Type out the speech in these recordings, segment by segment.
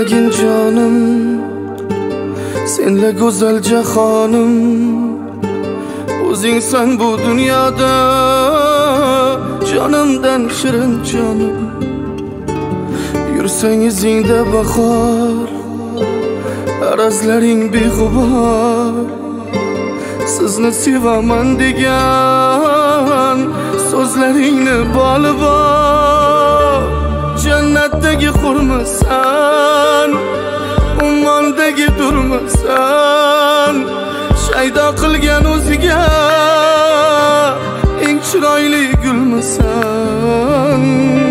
ko'rmagin jonim, senla go'zal jahonim. O'zingsan bu dunyoda jonimdan shirin jonim. Yursang izingda bahor, arazlaring beg'ubor. Sizni sevaman degan so'zlaringni boli bor. Jannatdagi hurmisan, ummondagi durmisan. Shaydo qilgan o'ziga eng chiroyli gulmisan.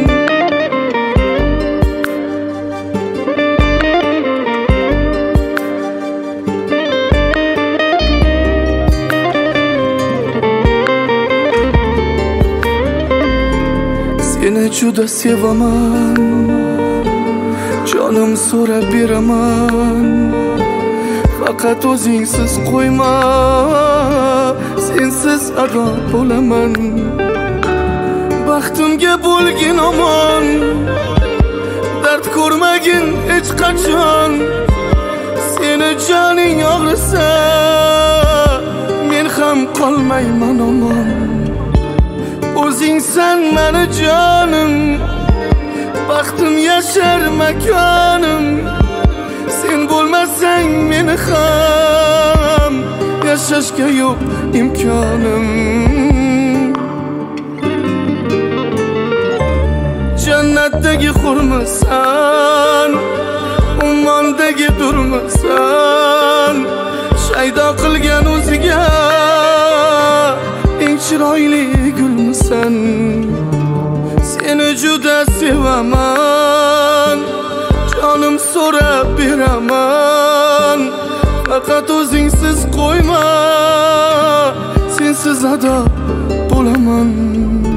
Seni juda sevaman, jonim so'rab beraman. Faqat o'zingsiz qo'yma, sensiz ado bo'laman. Baxtimga bo'lgin omon, dard ko'rmagin hech qachon. Seni joning og'risa, men ham qolmayman omon. O'zingsan meni jonim, baxtim yashar makonim. Sen bo'lmasang meni ham yashashga yo'q imkonim. Jannatdagi hurmisan, ummondagi durmisan. Shaydo qilgan o'ziga eng chiroyli gulmisan. Seni juda sevaman, jonim so'rab beraman. Faqat o'zingsiz qo'yma, sensiz ado bo'laman.